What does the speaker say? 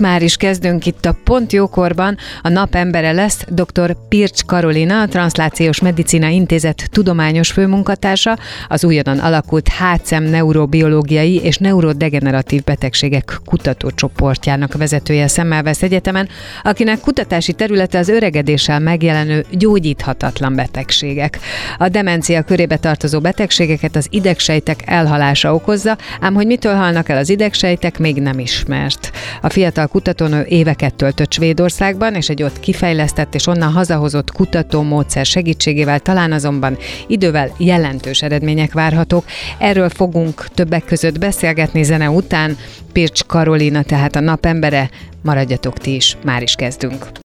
már is kezdünk itt a Pont Jókorban. A nap embere lesz dr. Pircs Karolina, a Transzlációs Medicina Intézet tudományos főmunkatársa, az újonnan alakult HCEM neurobiológiai és neurodegeneratív betegségek kutatócsoportjának vezetője Szemmelweis Egyetemen, akinek kutatási területe az öregedéssel megjelenő gyógyíthatatlan betegségek. A demencia körébe tartozó betegségeket az idegsejtek elhalása okozza, ám hogy mitől halnak el az idegsejtek, még nem ismert. A fiatal kutatónő éveket töltött Svédországban, és egy ott kifejlesztett és onnan hazahozott kutatómódszer segítségével talán azonban idővel jelentős eredmények várhatók. Erről fogunk többek között beszélgetni zene után. Pircs Karolina tehát a nap embere, maradjatok ti is, már is kezdünk.